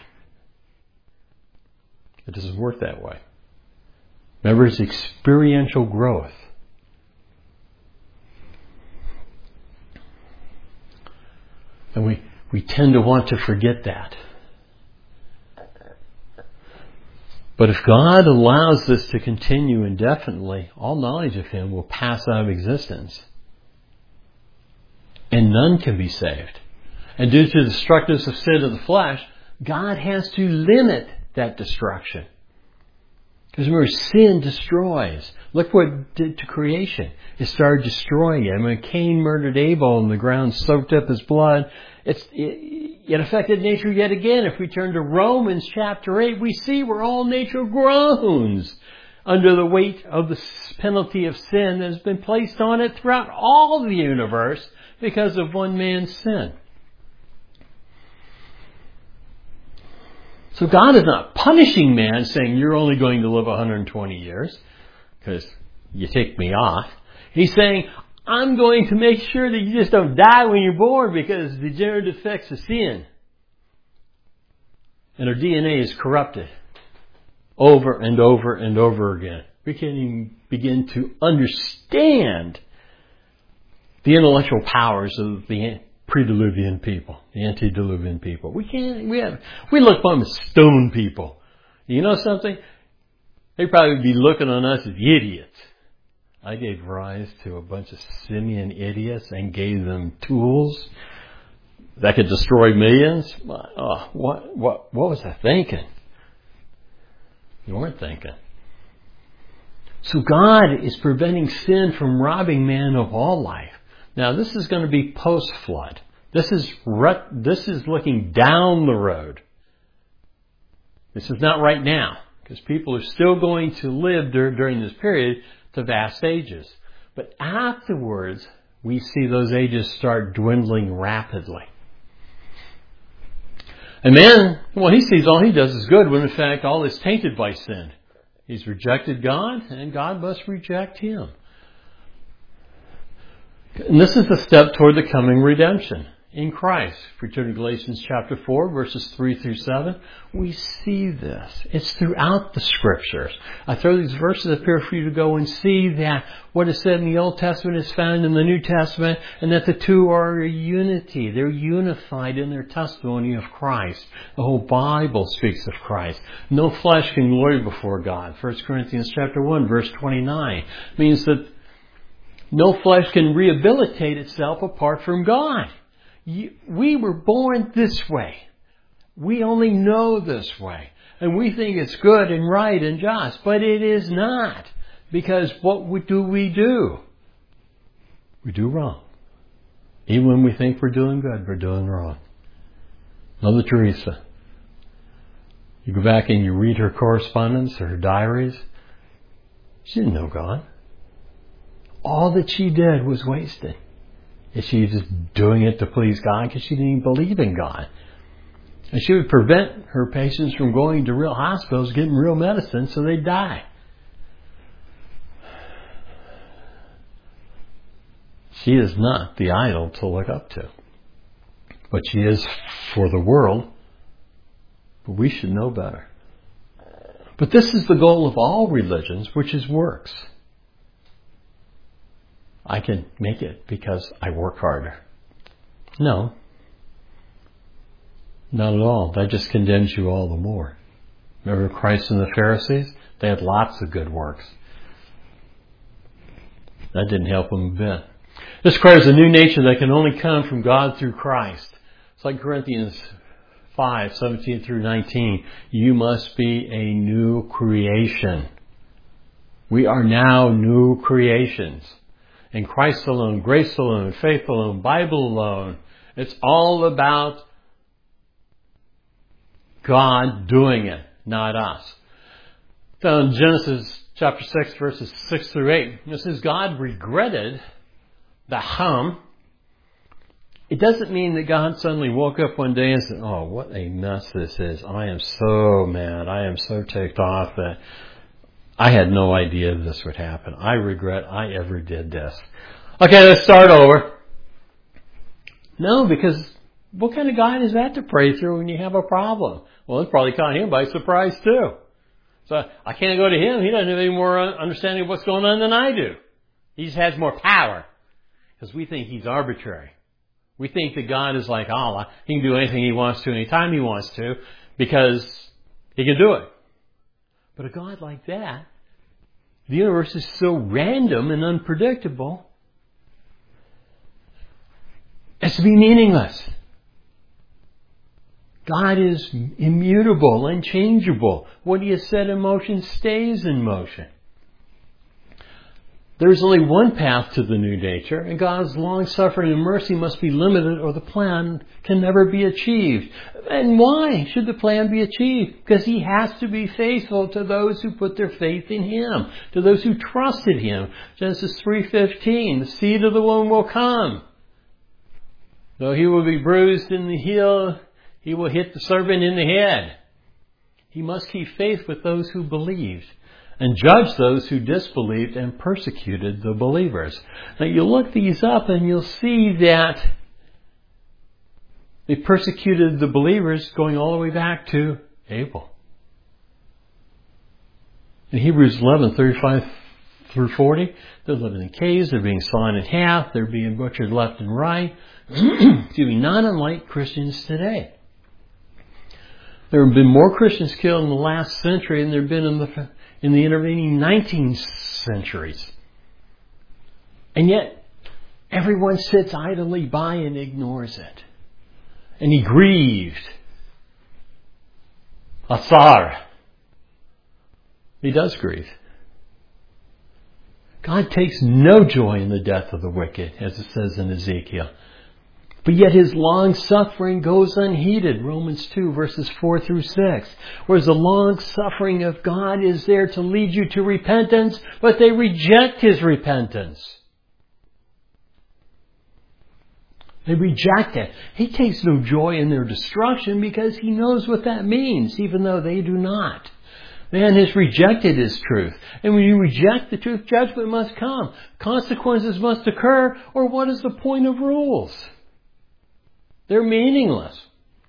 It doesn't work that way. Remember, it's experiential growth. And we tend to want to forget that. But if God allows this to continue indefinitely, all knowledge of Him will pass out of existence. And none can be saved. And due to the destructiveness of sin of the flesh, God has to limit that destruction. Because remember, sin destroys. Look what it did to creation. It started destroying it. When Cain murdered Abel and the ground soaked up his blood, it affected nature yet again. If we turn to Romans chapter 8, we see where all nature groans under the weight of the penalty of sin that has been placed on it throughout all the universe because of one man's sin. So God is not punishing man, saying you're only going to live 120 years because you ticked me off. He's saying, I'm going to make sure that you just don't die when you're born because of the degenerative effects of sin. And our DNA is corrupted over and over and over again. We can't even begin to understand the intellectual powers of the pre-diluvian people, the antediluvian people. We look upon them as stone people. You know something? They'd probably be looking on us as idiots. I gave rise to a bunch of simian idiots and gave them tools that could destroy millions. Oh, what was I thinking? You weren't thinking. So God is preventing sin from robbing man of all life. Now this is going to be post-flood. This is looking down the road. This is not right now, because people are still going to live during this period to vast ages. But afterwards, we see those ages start dwindling rapidly. And man, well, he sees all he does is good, when in fact all is tainted by sin. He's rejected God, and God must reject him. And this is the step toward the coming redemption in Christ. If we turn to Galatians chapter 4, verses 3 through 7, we see this. It's throughout the Scriptures. I throw these verses up here for you to go and see that what is said in the Old Testament is found in the New Testament, and that the two are a unity. They're unified in their testimony of Christ. The whole Bible speaks of Christ. No flesh can glory before God. 1 Corinthians chapter 1, verse 29 means that no flesh can rehabilitate itself apart from God. We were born this way. We only know this way. And we think it's good and right and just. But it is not. Because what do? We do wrong. Even when we think we're doing good, we're doing wrong. Mother Teresa. You go back and you read her correspondence or her diaries. She didn't know God. All that she did was wasted. And she was just doing it to please God because she didn't even believe in God. And she would prevent her patients from going to real hospitals, getting real medicine, so they'd die. She is not the idol to look up to. But she is for the world. But we should know better. But this is the goal of all religions, which is works. I can make it because I work harder. No. Not at all. That just condemns you all the more. Remember Christ and the Pharisees? They had lots of good works. That didn't help them a bit. This requires a new nature that can only come from God through Christ. It's like Corinthians 5, 17 through 19. You must be a new creation. We are now new creations. In Christ alone, grace alone, faith alone, Bible alone. It's all about God doing it, not us. So in Genesis chapter 6, verses 6 through 8, it says God regretted the harm. It doesn't mean that God suddenly woke up one day and said, oh, what a mess this is. I am so mad. I am so ticked off that I had no idea this would happen. I regret I ever did this. Okay, let's start over. No, because what kind of God is that to pray through when you have a problem? Well, it's probably caught him by surprise too. So I can't go to him. He doesn't have any more understanding of what's going on than I do. He just has more power. Because we think he's arbitrary. We think that God is like Allah. He can do anything he wants to, anytime he wants to, because he can do it. But a God like that, the universe is so random and unpredictable as to be meaningless. God is immutable, unchangeable. What He has set in motion stays in motion. There's only one path to the new nature, and God's long-suffering and mercy must be limited or the plan can never be achieved. And why should the plan be achieved? Because He has to be faithful to those who put their faith in Him, to those who trusted Him. Genesis 3:15, the seed of the woman will come. Though he will be bruised in the heel, he will hit the serpent in the head. He must keep faith with those who believed and judge those who disbelieved and persecuted the believers. Now you look these up and you'll see that they persecuted the believers going all the way back to Abel. In Hebrews 11:35 through 40, they're living in caves, they're being sawn in half, they're being butchered left and right. Excuse me, not unlike Christians today. There have been more Christians killed in the last century than there have been in the intervening 19 centuries. And yet, everyone sits idly by and ignores it. And he grieved. Asar. He does grieve. God takes no joy in the death of the wicked, as it says in Ezekiel. But yet His long suffering goes unheeded. Romans 2 verses 4 through 6. Whereas the long suffering of God is there to lead you to repentance, but they reject His repentance. They reject it. He takes no joy in their destruction because He knows what that means, even though they do not. Man has rejected His truth. And when you reject the truth, judgment must come. Consequences must occur, or what is the point of rules? They're meaningless.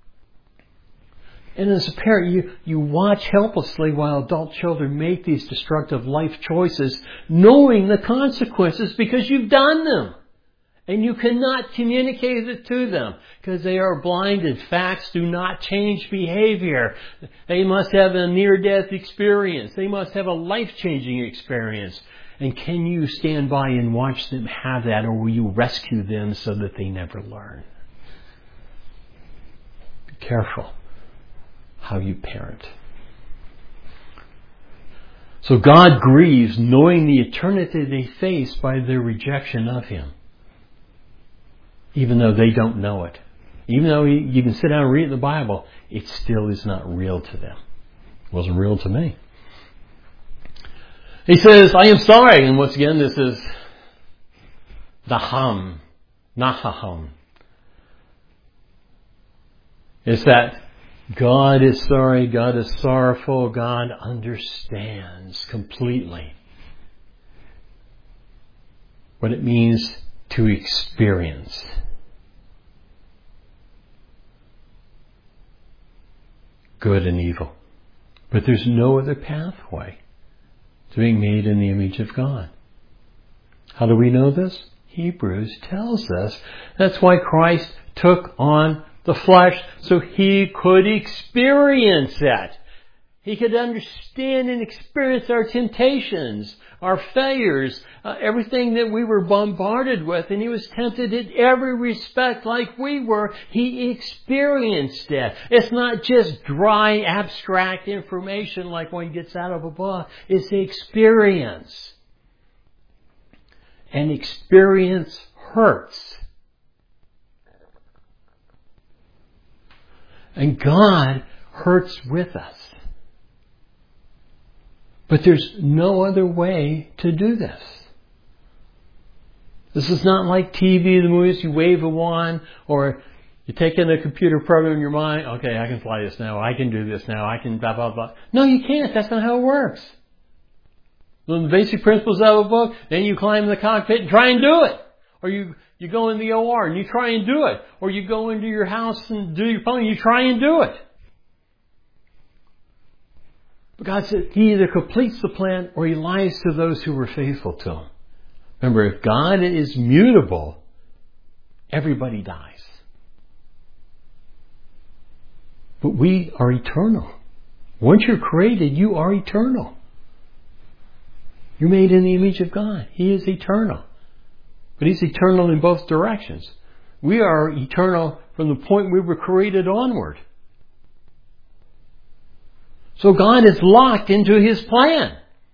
And as a parent, you watch helplessly while adult children make these destructive life choices, knowing the consequences because you've done them. And you cannot communicate it to them because they are blinded. Facts do not change behavior. They must have a near-death experience. They must have a life-changing experience. And can you stand by and watch them have that, or will you rescue them so that they never learn? Be careful how you parent. So God grieves knowing the eternity they face by their rejection of Him. Even though they don't know it. Even though you can sit down and read the Bible, it still is not real to them. It wasn't real to me. He says, I am sorry. And once again, this is Naham. It's that God is sorry, God is sorrowful, God understands completely what it means to experience good and evil. But there's no other pathway to being made in the image of God. How do we know this? Hebrews tells us that's why Christ took on the flesh, so He could experience it. He could understand and experience our temptations, our failures, everything that we were bombarded with. And He was tempted in every respect like we were. He experienced it. It's not just dry, abstract information like one gets out of a book. It's the experience. And experience hurts. And God hurts with us. But there's no other way to do this. This is not like TV, the movies, you wave a wand, or you take in a computer program in your mind, okay, I can fly this now, I can do this now, I can blah, blah, blah. No, you can't. That's not how it works. Learn the basic principles of a book, then you climb in the cockpit and try and do it. Or you go in the OR and you try and do it. Or you go into your house and do your phone and you try and do it. But God said He either completes the plan or He lies to those who were faithful to Him. Remember, if God is mutable, everybody dies. But we are eternal. Once you're created, you are eternal. You're made in the image of God. He is eternal. But He's eternal in both directions. We are eternal from the point we were created onward. So God is locked into His plan.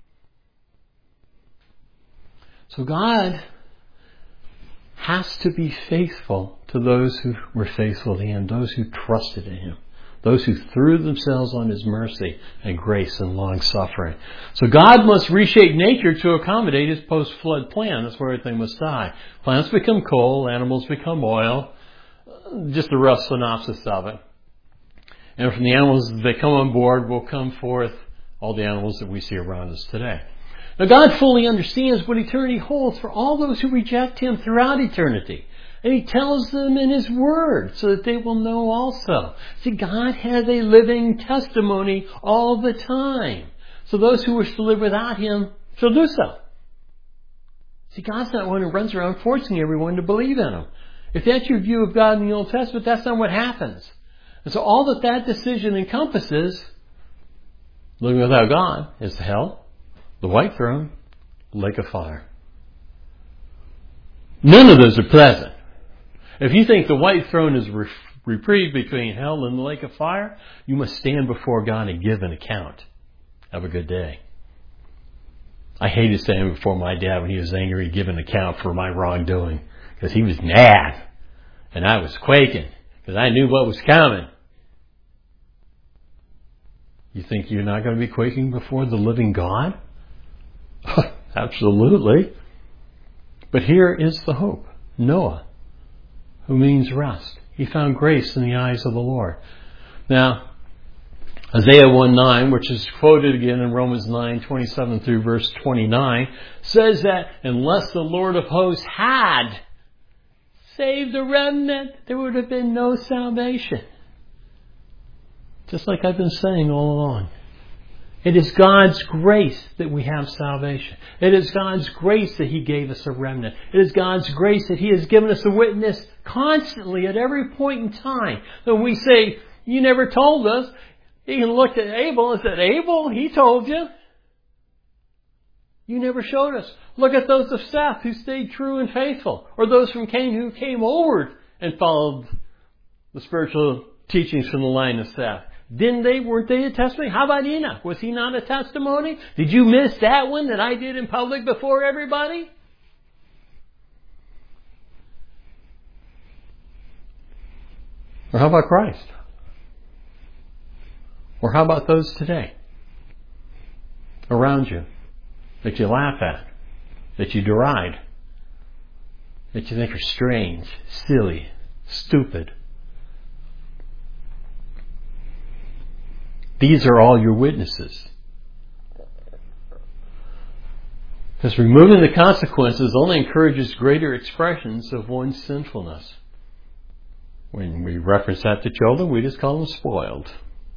So God has to be faithful to those who were faithful to Him, those who trusted in Him, those who threw themselves on His mercy and grace and long-suffering. So God must reshape nature to accommodate His post-flood plan. That's where everything must die. Plants become coal, animals become oil. Just a rough synopsis of it. And from the animals that come on board will come forth all the animals that we see around us today. Now God fully understands what eternity holds for all those who reject Him throughout eternity. And He tells them in His Word so that they will know also. See, God has a living testimony all the time. So those who wish to live without Him shall do so. See, God's not one who runs around forcing everyone to believe in Him. If that's your view of God in the Old Testament, that's not what happens. And so all that decision encompasses, living without God, is hell, the white throne, lake of fire. None of those are pleasant. If you think the white throne is reprieve between hell and the lake of fire, you must stand before God and give an account. Have a good day. I hated standing before my dad when he was angry, giving an account for my wrongdoing, because he was mad and I was quaking because I knew what was coming. You think you're not going to be quaking before the living God? Absolutely. But here is the hope. Noah, who means rest. He found grace in the eyes of the Lord. Now, Isaiah 1:9, which is quoted again in Romans 9:27 through verse 29, says that unless the Lord of hosts had saved the remnant, there would have been no salvation. Just like I've been saying all along. It is God's grace that we have salvation. It is God's grace that He gave us a remnant. It is God's grace that He has given us a witness constantly at every point in time. When we say, you never told us, He can look at Abel and said, Abel, he told you. You never showed us. Look at those of Seth who stayed true and faithful. Or those from Cain who came over and followed the spiritual teachings from the line of Seth. Weren't they a testimony? How about Enoch? Was he not a testimony? Did you miss that one that I did in public before everybody? Or how about Christ? Or how about those today? Around you. That you laugh at. That you deride. That you think are strange, silly, stupid. These are all your witnesses. Because removing the consequences only encourages greater expressions of one's sinfulness. When we reference that to children, we just call them spoiled.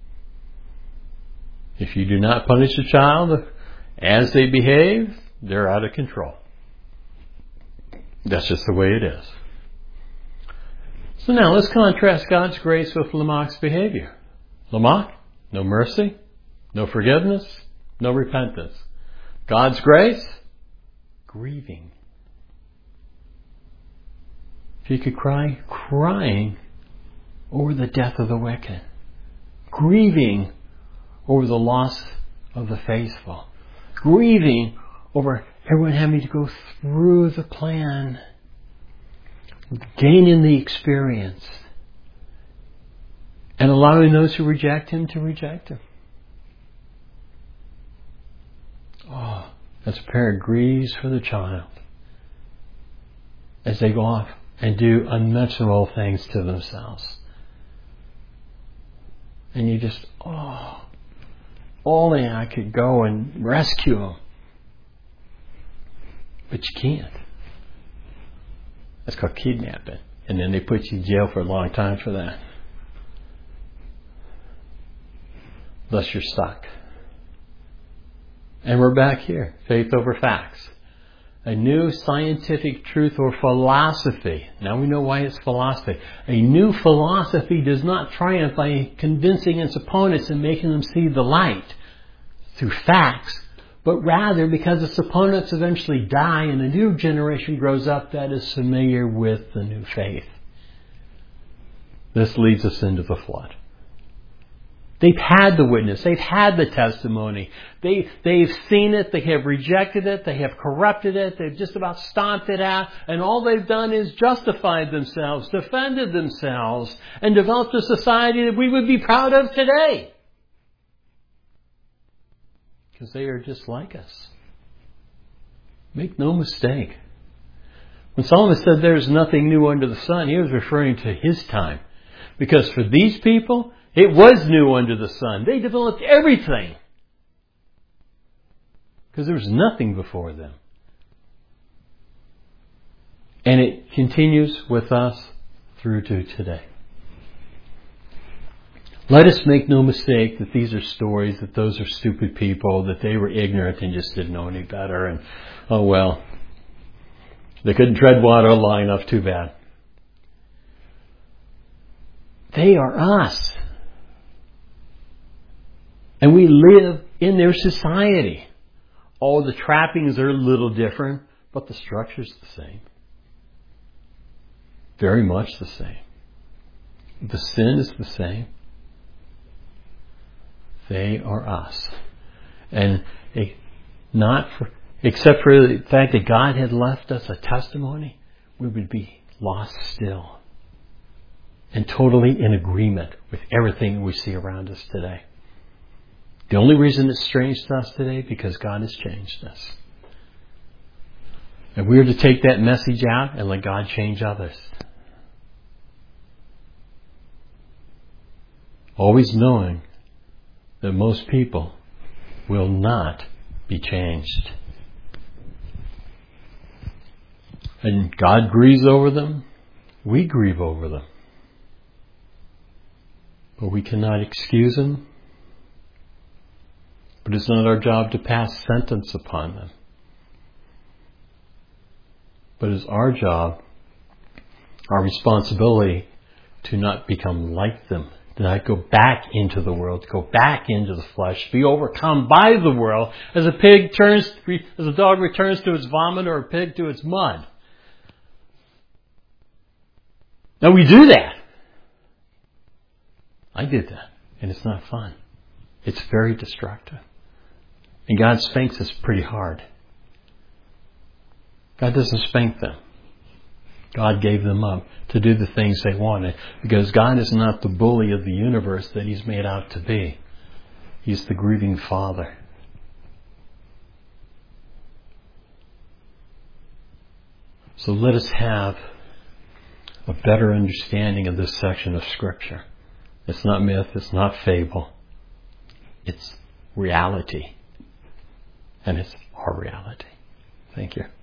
If you do not punish a child as they behave, they're out of control. That's just the way it is. So now let's contrast God's grace with Lamach's behavior. Lamach, no mercy, no forgiveness, no repentance. God's grace, grieving. If you could cry, crying over the death of the wicked. Grieving over the loss of the faithful. Grieving over everyone having to go through the plan. Gaining the experience. And allowing those who reject Him to reject Him. Oh, as a parent grieves for the child as they go off and do unmentionable things to themselves. And you just, only I could go and rescue them. But you can't. That's called kidnapping. And then they put you in jail for a long time for that. Thus you're stuck. And we're back here. Faith over facts. A new scientific truth or philosophy. Now we know why it's philosophy. A new philosophy does not triumph by convincing its opponents and making them see the light through facts, but rather because its opponents eventually die and a new generation grows up that is familiar with the new faith. This leads us into the flood. They've had the witness. They've had the testimony. They've seen it. They have rejected it. They have corrupted it. They've just about stomped it out. And all they've done is justified themselves, defended themselves, and developed a society that we would be proud of today. Because they are just like us. Make no mistake. When Solomon said there's nothing new under the sun, he was referring to his time. Because for these people, it was new under the sun. They developed everything. Because there was nothing before them. And it continues with us through to today. Let us make no mistake that these are stories, that those are stupid people, that they were ignorant and just didn't know any better. And, oh well, they couldn't tread water long enough, too bad. They are us. And we live in their society. All the trappings are a little different, but the structure's the same. Very much the same. The sin is the same. They are us. And except for the fact that God had left us a testimony, we would be lost still. And totally in agreement with everything we see around us today. The only reason it's strange to us today, because God has changed us. And we are to take that message out and let God change others. Always knowing that most people will not be changed. And God grieves over them. We grieve over them. But we cannot excuse them. But it's not our job to pass sentence upon them. But it's our job, our responsibility, to not become like them. To not go back into the world, to go back into the flesh, be overcome by the world, as a dog returns to its vomit or a pig to its mud. Now we do that. I did that. And it's not fun. It's very destructive. And God spanks us pretty hard. God doesn't spank them. God gave them up to do the things they wanted. Because God is not the bully of the universe that He's made out to be. He's the grieving Father. So let us have a better understanding of this section of Scripture. It's not myth, it's not fable. It's reality. And it's our reality. Thank you.